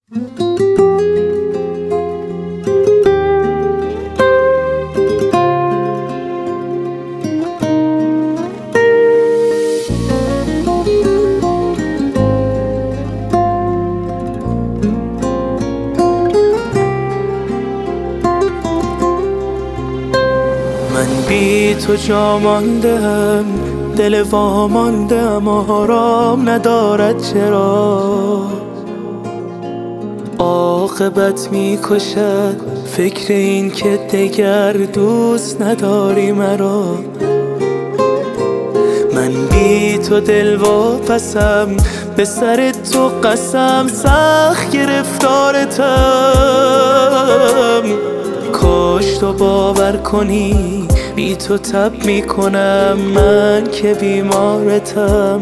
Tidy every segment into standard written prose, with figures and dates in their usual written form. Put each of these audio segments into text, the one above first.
من بی تو جا ماندم، دل واماندم، آرام ندارد چرا؟ عاقبت میکشد فکر این که دگر دوست نداری مرا. من بی تو دل واپسم، به سر تو قسم سخت گرفتارتم. کاش تو باور کنی بی تو تب میکنم، من که بیمارتم.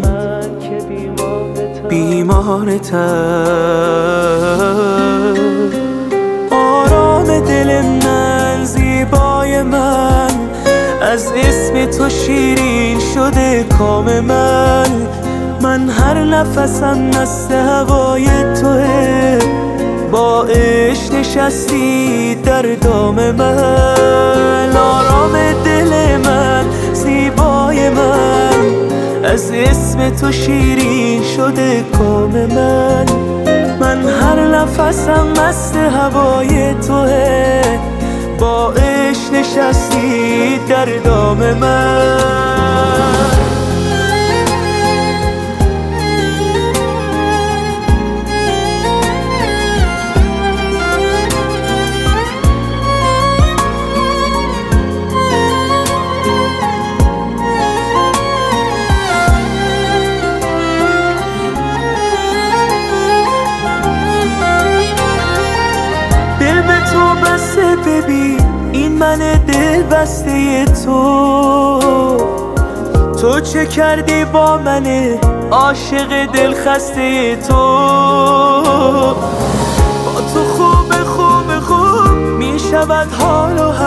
آرام دل من، زیبای من، از اسم تو شیرین شده کام من. من هر نفسم مست هوای توه، با عشق نشستی در دام من. آرام دل من، زیبای من، از اسم تو شیرین شده کام من. من هر نفسم مست هوای توه، با عشق نشستی در دام من. ببین این من دل بسته تو چه کردی با من عاشق دل خسته تو؟ با تو خوب می شود حال و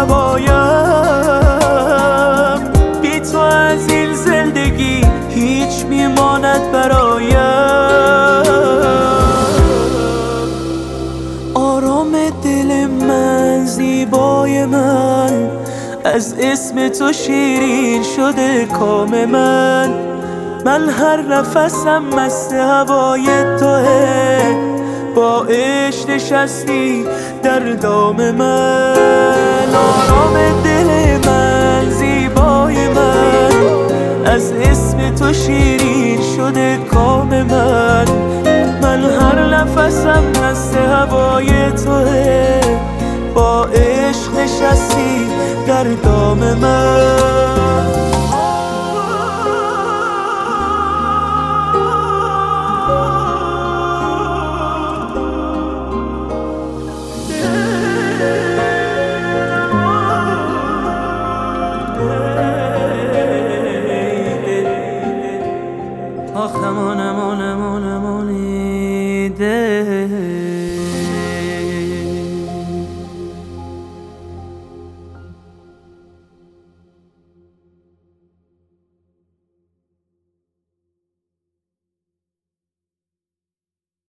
هوایم. بی تو از این زندگی هیچ میماند برایم. آرام دل من، زیبای من، از اسم تو شیرین شده کام من. من هر نفسم مست هوای توه، با عشق نشستی در دام من. آرام دل من، زیبای من، از اسم تو شیرین شده کام من. من هر نفسم مست هوای توه، با عشق نشستی در دام من.